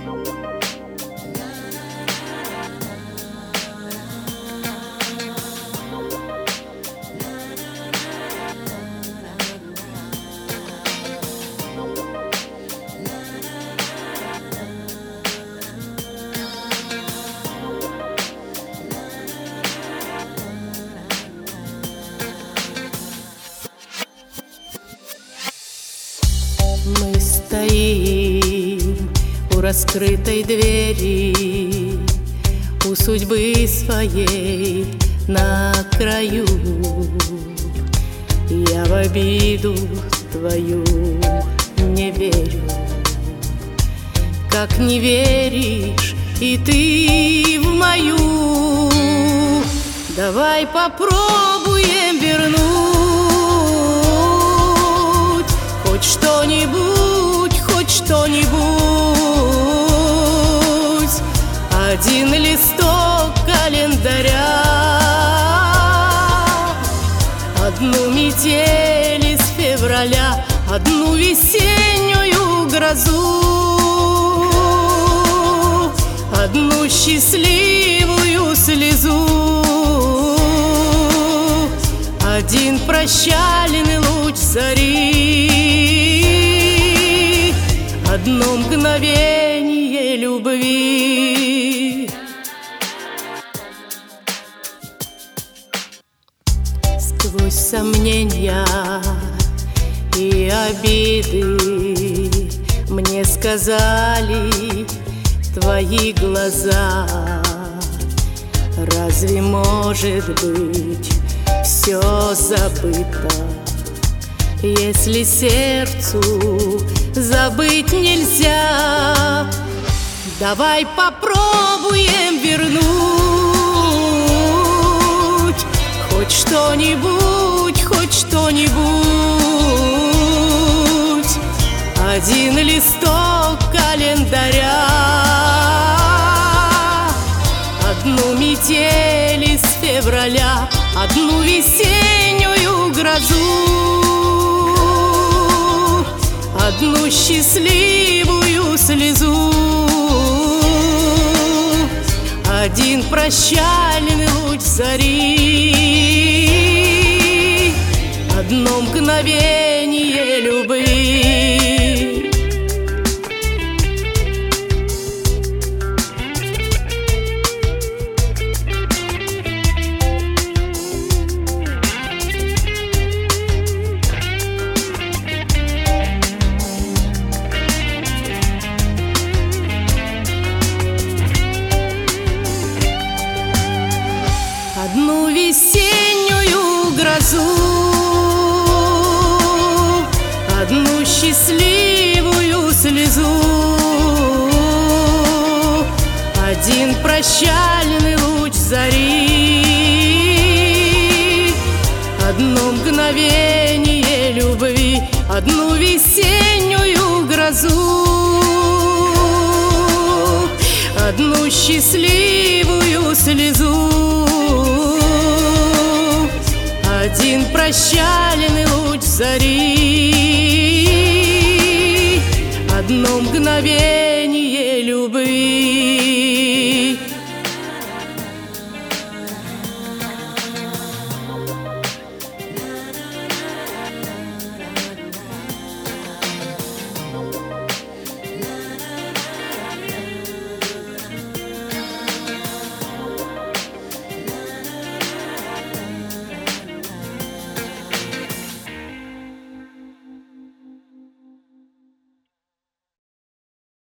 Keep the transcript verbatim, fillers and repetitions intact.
Мы стоим у раскрытой двери, у судьбы своей на краю. Я в обиду твою не верю, как не веришь и ты в мою. Давай попробуем вернуть хоть что-нибудь, хоть что-нибудь. Один листок календаря, одну метель из февраля, одну весеннюю грозу, одну счастливую слезу, один прощальный луч зари, одно мгновение любви. Сквозь сомнения и обиды мне сказали твои глаза: разве может быть все забыто, если сердцу забыть нельзя? Давай попробуем вернуть хоть что-нибудь, хоть что-нибудь. Один листок календаря, одну метель из февраля, одну весеннюю грозу, одну счастливую слезу, один прощальный луч зари, одно мгновение любви. Одну весеннюю грозу, одну счастливую слезу, один прощальный луч зари, одно мгновение любви, одну весеннюю грозу, одну счастливую слезу, один прощальный луч зари, одно мгновение любви.